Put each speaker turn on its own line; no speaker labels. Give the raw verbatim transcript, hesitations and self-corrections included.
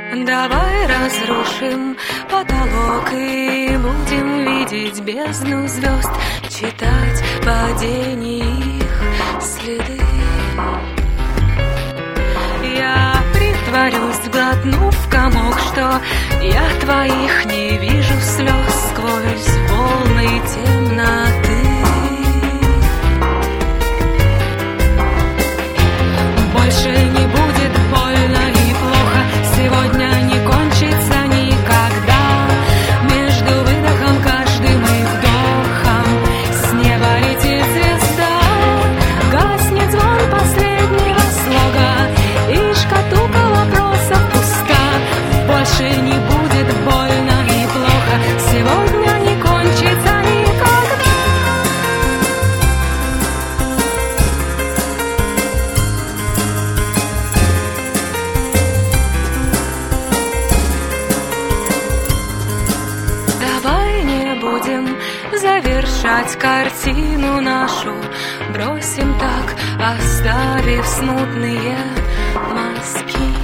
Давай разрушим потолок и будем видеть бездну звезд, читать падение их следы. Я притворюсь, сглотнув комок, что я твоих не вижу слез сквозь волны темноты. Больше не будет больно и плохо, сегодня не кончится никогда. Между выдохом каждым и вдохом с неба летит звезда. Гаснет звон последнего слога, и шкатулка вопросов пуста. Больше не будет больно и плохо, сегодня не кончится никогда. Давай не будем завершать картину нашу, бросим так, оставив смутные мазки.